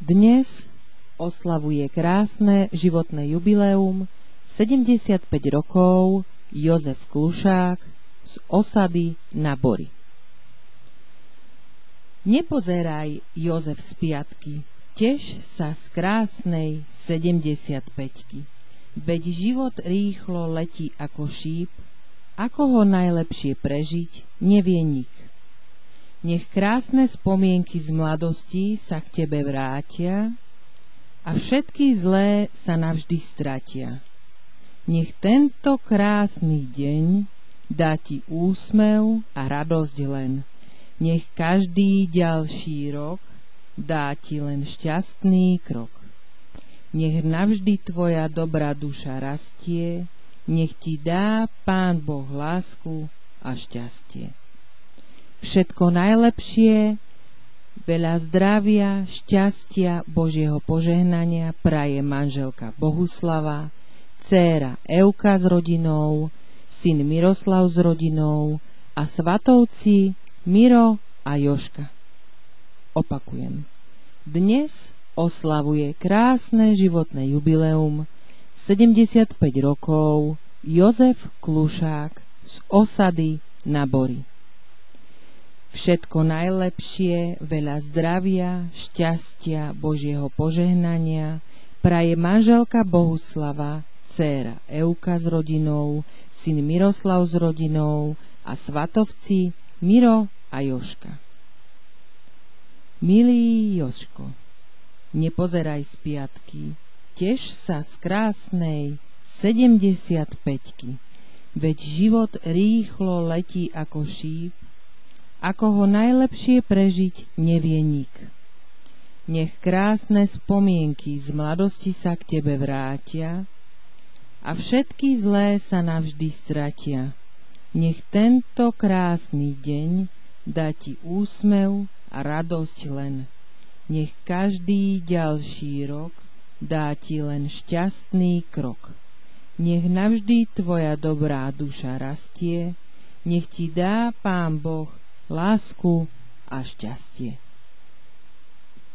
Dnes oslavuje krásne životné jubileum 75 rokov Jozef Klušák z osady na Bori. Nepozeraj, Jozef, z piatky, teš sa z krásnej 75-ky. Veď život rýchlo letí ako šíp, ako ho najlepšie prežiť nevie nik. Nech krásne spomienky z mladosti sa k tebe vrátia a všetky zlé sa navždy stratia. Nech tento krásny deň dá ti úsmev a radosť len. Nech každý ďalší rok dá ti len šťastný krok. Nech navždy tvoja dobrá duša rastie, nech ti dá Pán Boh lásku a šťastie. Všetko najlepšie, veľa zdravia, šťastia, Božieho požehnania praje manželka Bohuslava, dcéra Euka s rodinou, syn Miroslav s rodinou a svatovci Miro a Jožka. Opakujem. Dnes oslavuje krásne životné jubileum 75 rokov Jozef Klušák z osady na Bori. Všetko najlepšie, veľa zdravia, šťastia, Božieho požehnania praje manželka Bohuslava, dcéra Euka s rodinou, syn Miroslav s rodinou a svatovci Miro a Jožka. Milý Jožko, nepozeraj z piatky, teš sa z krásnej 75-ky, veď život rýchlo letí ako šíp, ako ho najlepšie prežiť nevie nik. Nech krásne spomienky z mladosti sa k tebe vrátia a všetky zlé sa navždy stratia. Nech tento krásny deň dá ti úsmev a radosť len. Nech každý ďalší rok dá ti len šťastný krok. Nech navždy tvoja dobrá duša rastie, nech ti dá Pán Boh lásku a šťastie.